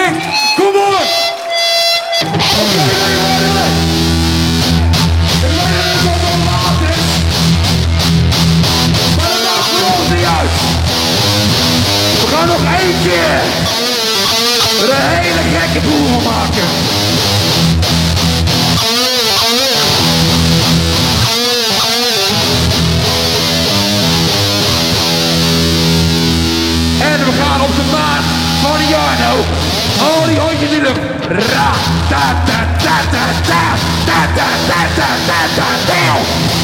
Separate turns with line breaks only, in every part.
zingt. Kom op! We gaan nog één keer er een hele gekke boel van maken. En we gaan op de maat van Jarno. Al die hondjes in de lucht. Ra, ta, ta, ta, ta, ta, ta, ta, ta, ta, ta, ta, ta.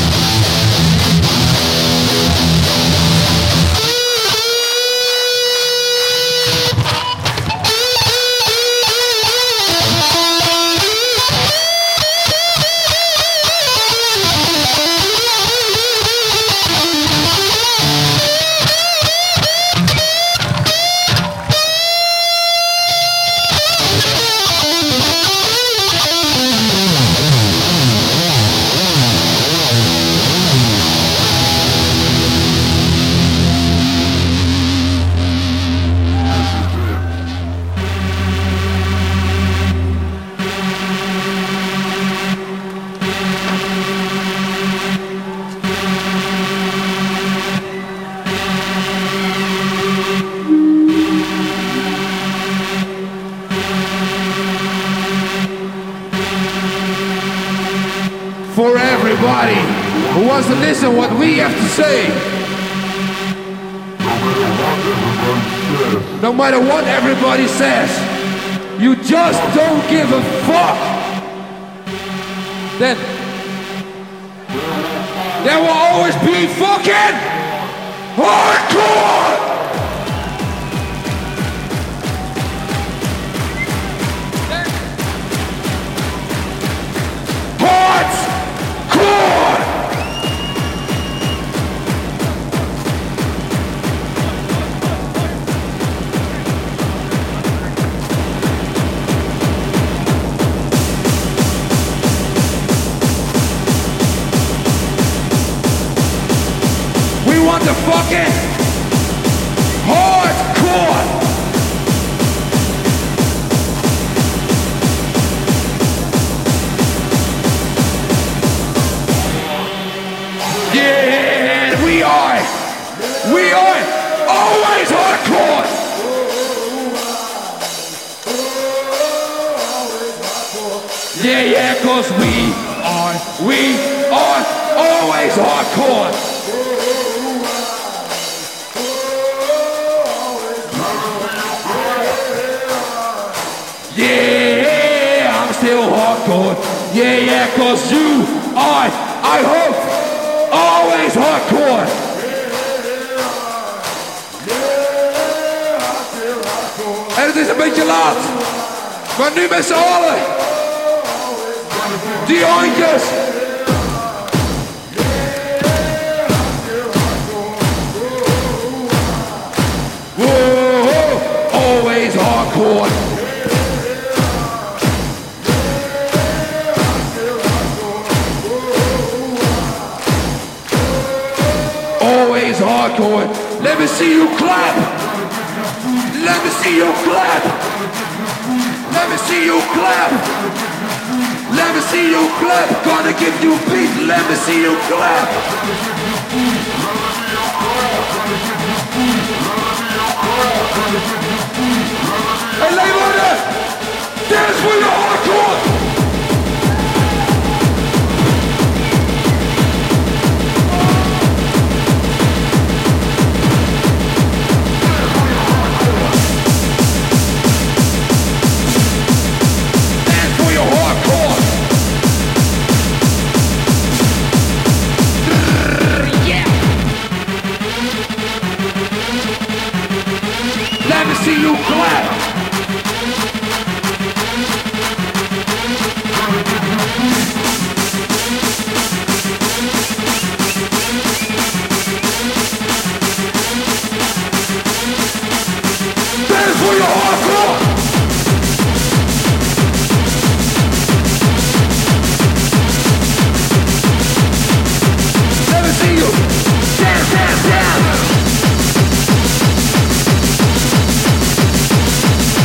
For everybody who wants to listen what we have to say. No matter what everybody says, you just don't give a fuck. Then there will always be fucking hardcore. The fucking hardcore. Yeah, we are always hardcore. Yeah, 'cause we are always hardcore. Yeah, I'm still hardcore. Yeah, 'cause you are, I hope, always hardcore. En het is een beetje laat, maar nu met z'n allen. Die hondjes. Whoa, always hardcore. Hardcore. Let me see you clap. Let me see you clap. Let me see you clap. Let me see you clap. Gonna give you peace. Let me see you clap. Hey, Leeuwarden, dance for your hardcore. Let me see you clap. Dance for your hardcore. Let me see you dance, dance, dance.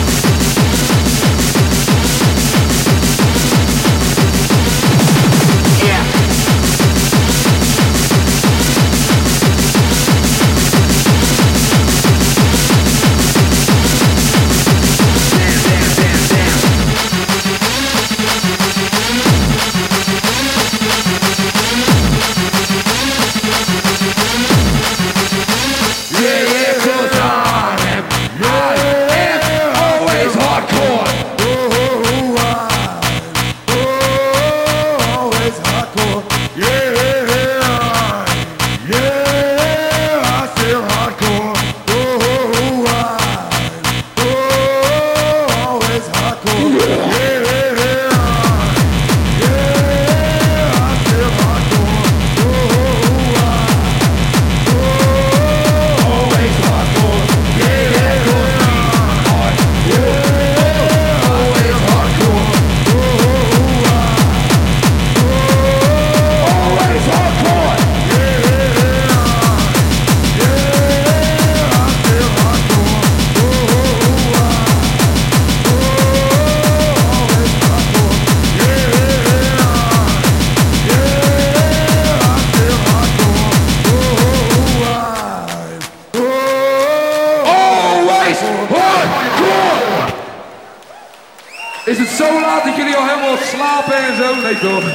het zo laat dat jullie al helemaal slapen en zo? Nee toch?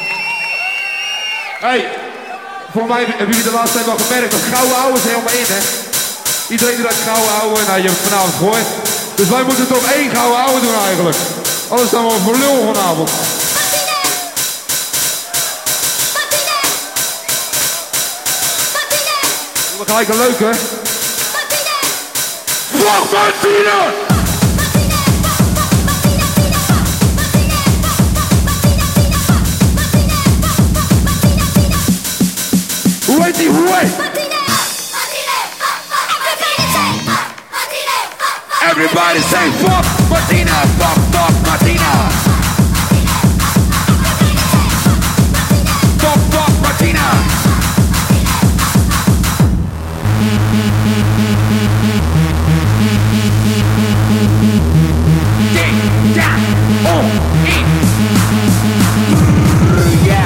Hey, voor mij hebben jullie de laatste tijd wel gemerkt dat gouden ouwe is helemaal in, hè? Iedereen doet dat gouden ouwe, nou je hebt het vanavond gehoord. Dus wij moeten toch één gouden ouwe doen eigenlijk. Anders staan we voor lul vanavond. We gelijk een leuke. Fuck Martina! Hoe heet die? Hoe heet? Everybody say fuck Martina, fuck Martina. Fuck Martina. Ding, ja, oh, in. Yeah.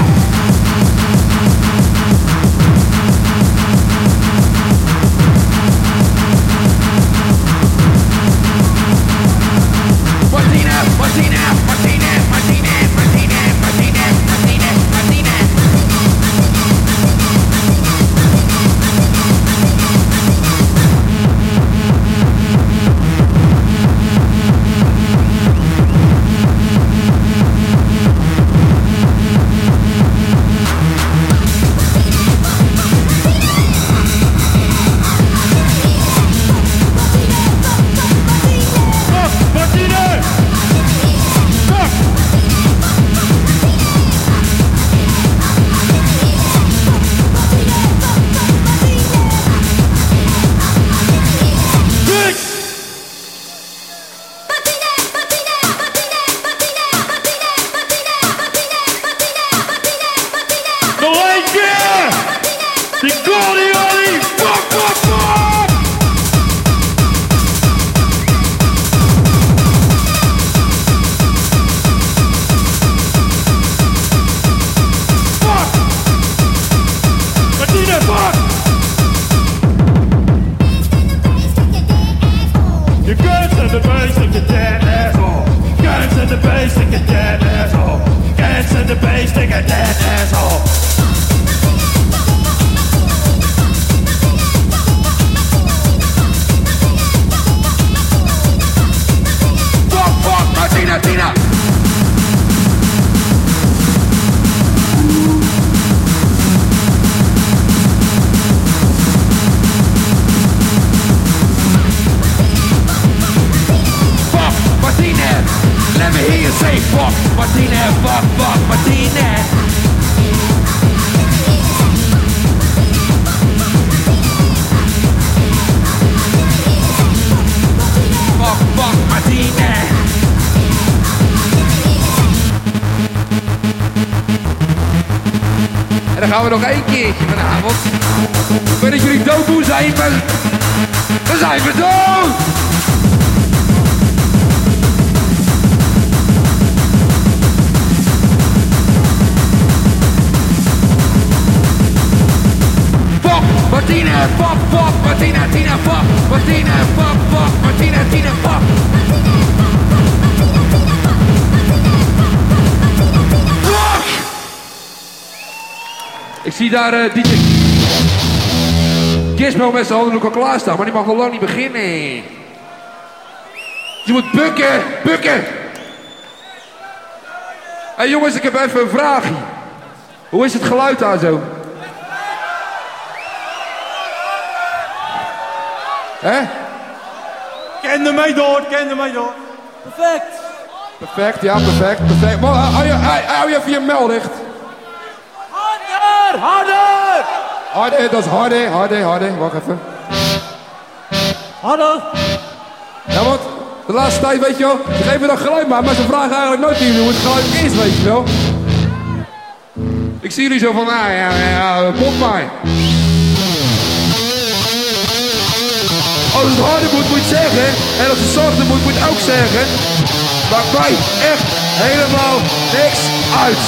Martina, Martina, Martina, Martina, Martina, Martina, Martina, Martina. En dan gaan we nog één keertje vanavond. Ik weet dat jullie doodmoe zijn, maar dan zijn we dood! Fuck Martina, fuck Martina, Tina, fuck Martina, fuck Martina, Tina, fuck. Ik zie daar DJ Gizmo met zijn handen ook al klaarstaan, maar die mag al lang niet beginnen. Je moet bukken, bukken. Hé jongens, ik heb even een vraagje. Hoe is het geluid daar zo? Hè?
Ken ermee door, ken ermee door. Perfect.
Perfect, ja, perfect, perfect. Maar hou je even je mel dicht.
Harder, harder!
Harder, dat is harder, harder. Wacht even.
Harder!
Ja, want de laatste tijd, weet je wel, ze geven dan geluid maar ze vragen eigenlijk nooit niet hoe het geluid is, weet je wel. Ik zie jullie zo van, ja, pop maar. Als het harder moet, moet je het zeggen. En als het zachter moet, moet je het ook zeggen. Maakt mij echt helemaal niks uit.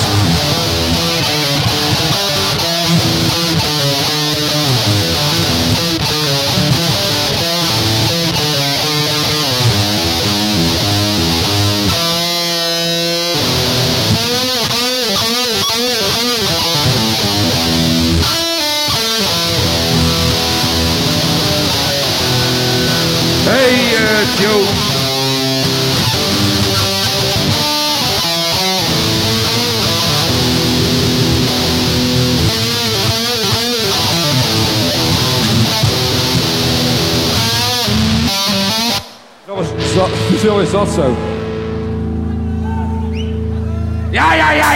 Yes, yo. Zo is dat zo. Ja.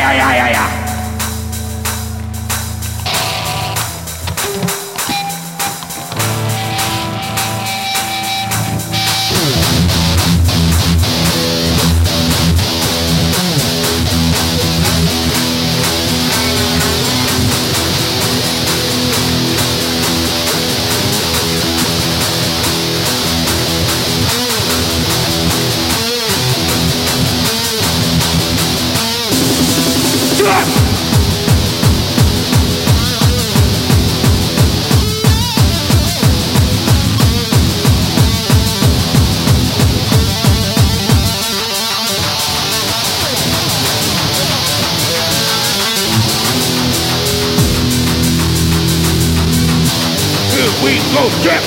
We go trip.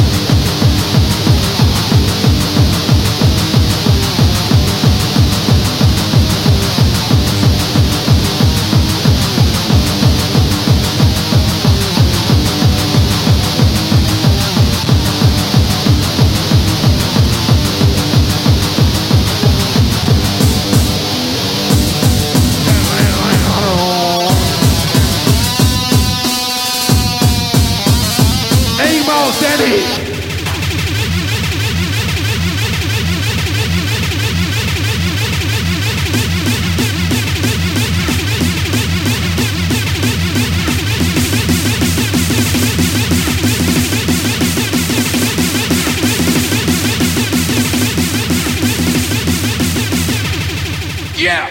Yeah.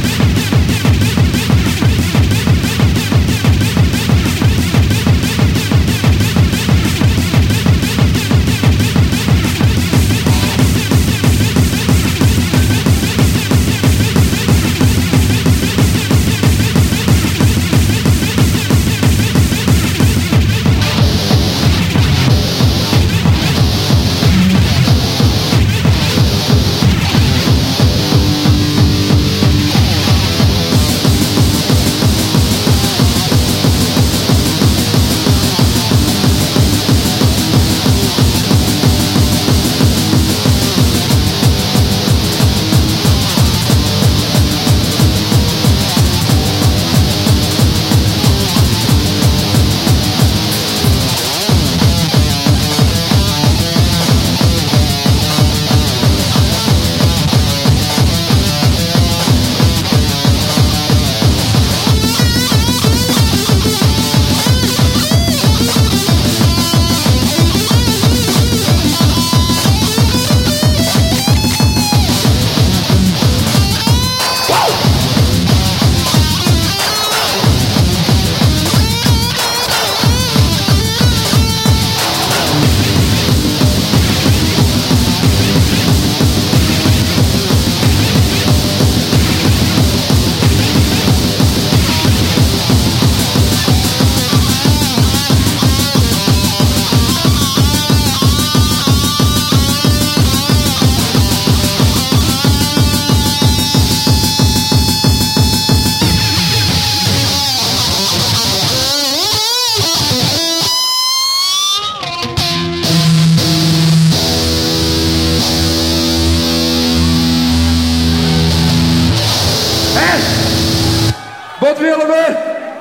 Wat willen we?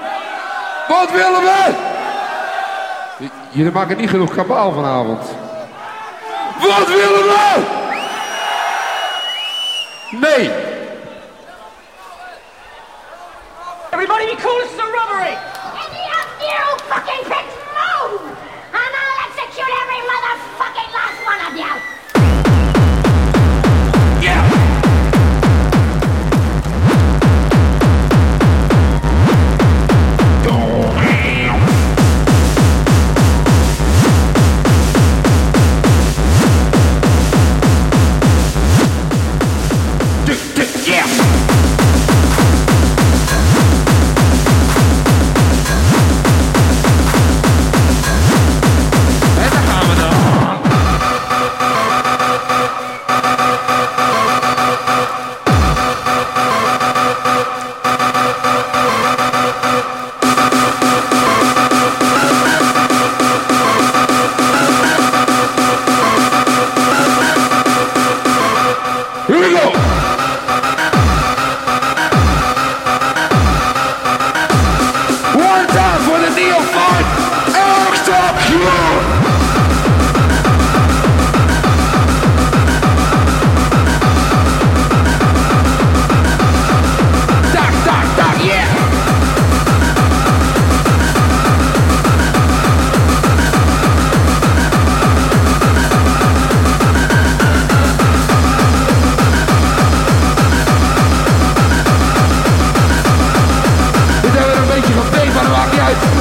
Wat willen we? Jullie maken niet genoeg kabaal vanavond. Wat willen we? Nee.
Everybody be cool, it's a robbery! Any of you fucking pricks move! And I'll execute every motherfucking last one of you!
Yeah.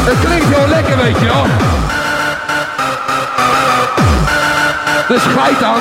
Het klinkt heel lekker, weet je wel. Dus geit dan.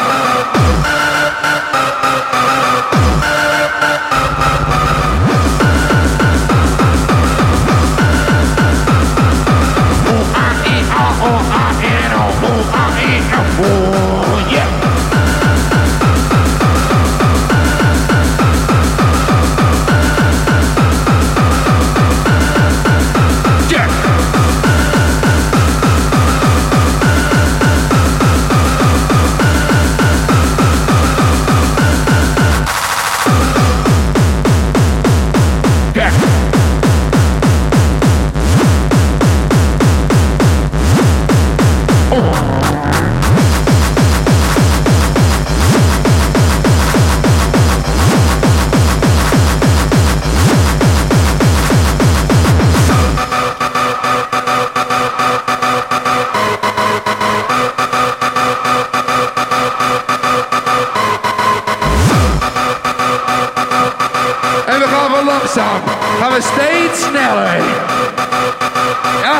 Gaan we steeds sneller. Ja?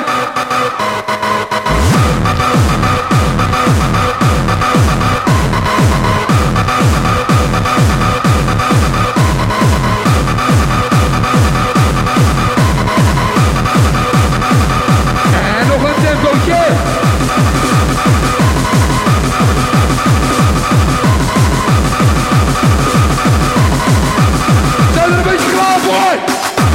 En nog een tempootje. Zijn er een beetje klaar voor?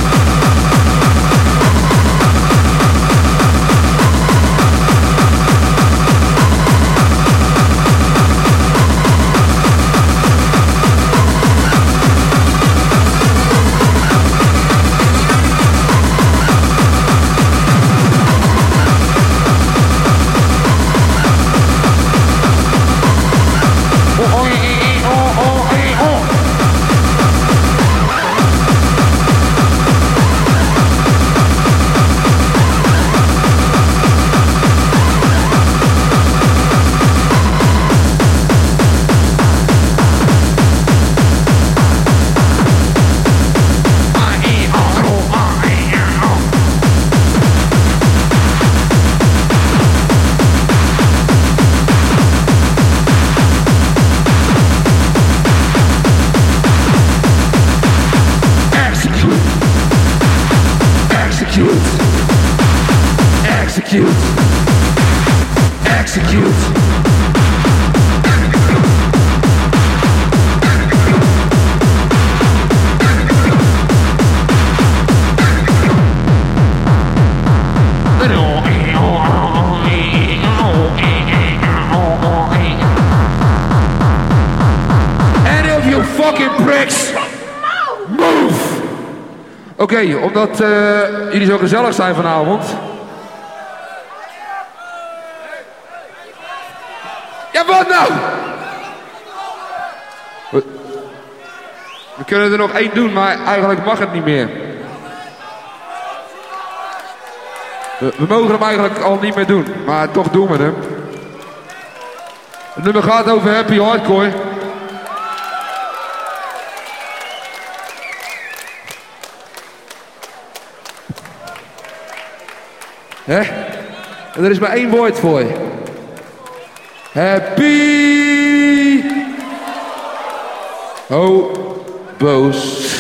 Execute. Any of you fucking pricks, move! Oké, omdat jullie zo gezellig zijn vanavond. Ja, wat nou? We kunnen er nog één doen, maar eigenlijk mag het niet meer. We mogen hem eigenlijk al niet meer doen, maar toch doen we hem. Het nummer gaat over happy hardcore. Hè? En er is maar één woord voor. Happy hobo's.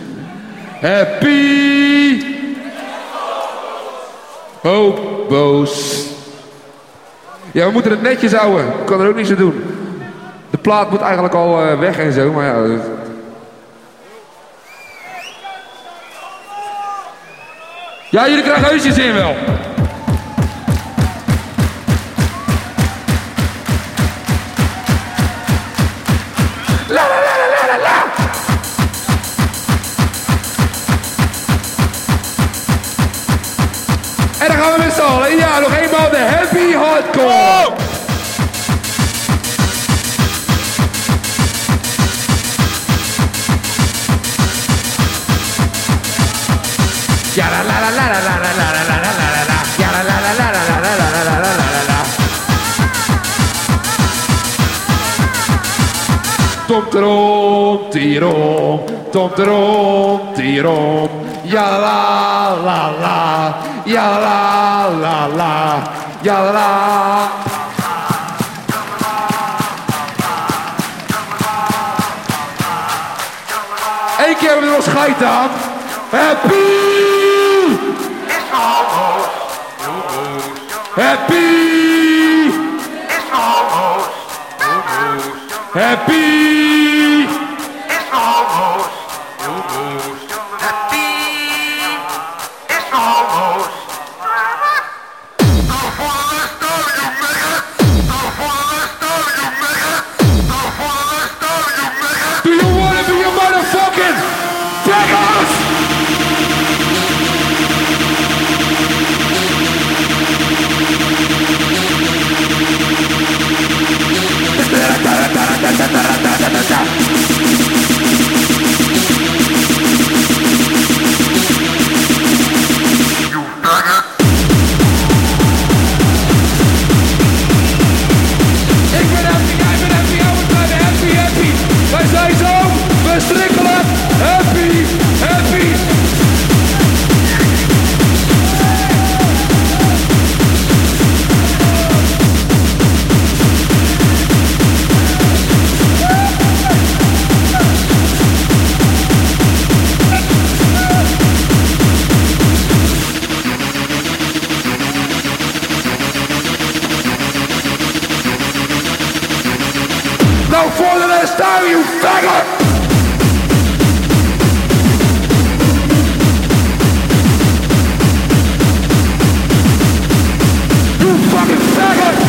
Happy hobo's. Ja, we moeten het netjes houden. Ik kan er ook niets aan doen. De plaat moet eigenlijk al weg en zo, maar ja. Ja, jullie krijgen heusjes in wel. La la la la la la. En dan gaan we met z'n allen. Ja, nog eenmaal de happy hardcore. Oh! Ja la la la la la la la la la la la la. Ja la la la la la la la la la la la la. Tomterom, tierom, tomterom, tierom. Ja la la la, Ja la la la, ja la la. Eén keer hebben we er nog scheid aan. Happy! Happy! Happy! Do you want to be a motherfucking faggot? Wij zijn zo, we strikkelen, happy, happy. Nou voor de rest daar, you faggot! You fucking faggot!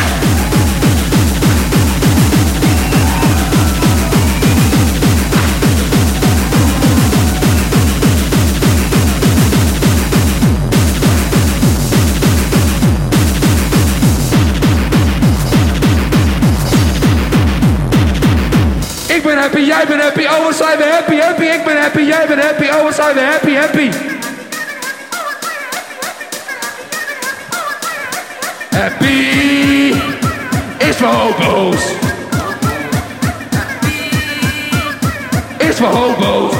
Ik ben happy, jij bent happy, oh wat zijn we happy, happy. Ik ben happy, jij bent happy, oh wat zijn we happy, happy. Happy is voor hobo's. Is voor hobo's.